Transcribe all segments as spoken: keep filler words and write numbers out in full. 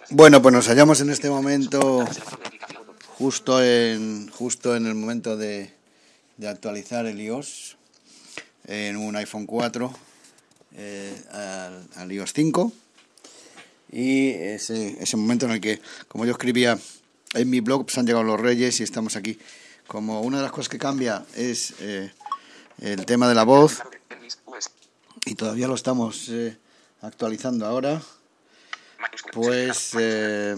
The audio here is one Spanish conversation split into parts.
Bueno, pues nos hallamos en este momento justo en justo en el momento de, de actualizar el iOS en un iPhone cuatro eh, al, al iOS cinco, y ese, ese momento en el que, como yo escribía en mi blog, pues han llegado los Reyes y estamos aquí. Como una de las cosas que cambia es eh, el tema de la voz, y todavía lo estamos eh, actualizando ahora, pues eh,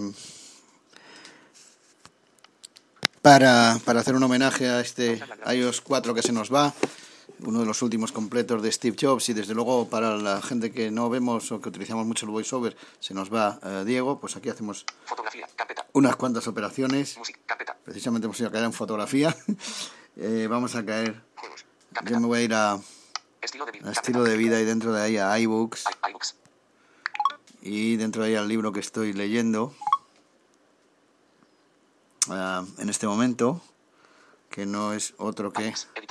para, para hacer un homenaje a este iOS cuatro que se nos va, uno de los últimos completos de Steve Jobs, y desde luego para la gente que no vemos o que utilizamos mucho el voiceover, se nos va eh, Diego, pues aquí hacemos unas cuantas operaciones. Precisamente hemos ido a caer en fotografía. eh, vamos a caer, yo me voy a ir a, a estilo de vida, y dentro de ahí a iBooks, y dentro de ahí al libro que estoy leyendo uh, en este momento, que no es otro que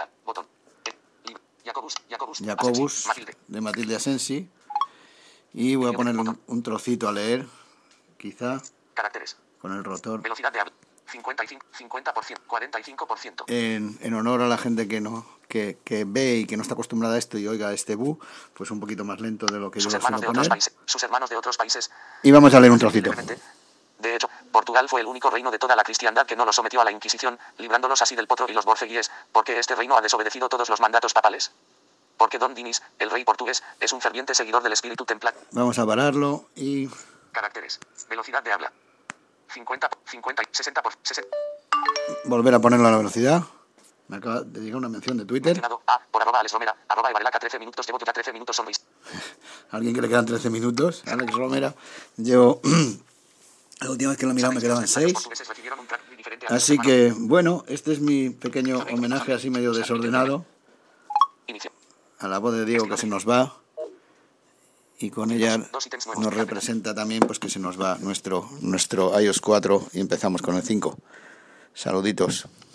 Jacobus, de Matilde Asensi, y voy a ponerle un, un trocito a leer, quizá con el rotor, velocidad de habla cincuenta y cinco, cincuenta por ciento, cuarenta y cinco por ciento. En, en honor a la gente que no que, que ve y que no está acostumbrada a esto y oiga este bu, pues un poquito más lento de lo que sus yo lo hermanos suelo de otros poner. países, sus hermanos de otros países. Y vamos a leer un trocito. De hecho, Portugal fue el único reino de toda la cristiandad que no lo sometió a la Inquisición, librándolos así del potro y los borceguíes, porque este reino ha desobedecido todos los mandatos papales. Porque Don Dinis, el rey portugués, es un ferviente seguidor del espíritu templar. Vamos a pararlo y... Caracteres. Velocidad de habla. cincuenta, cincuenta, sesenta por sesenta. Volver a ponerlo a la velocidad. Me acaba de llegar una mención de Twitter. A, por arroba Alex Romera, arroba Evarelaca, trece minutos, llevo ya trece minutos, son mis... Alguien que le quedan trece minutos, Alex Romera. Llevo... La última vez que lo he mirado me quedaban seis. Así que, bueno, este es mi pequeño homenaje así medio desordenado a la voz de Diego, que se nos va, y con ella nos representa también pues que se nos va nuestro, nuestro iOS cuatro y empezamos con el cinco. Saluditos.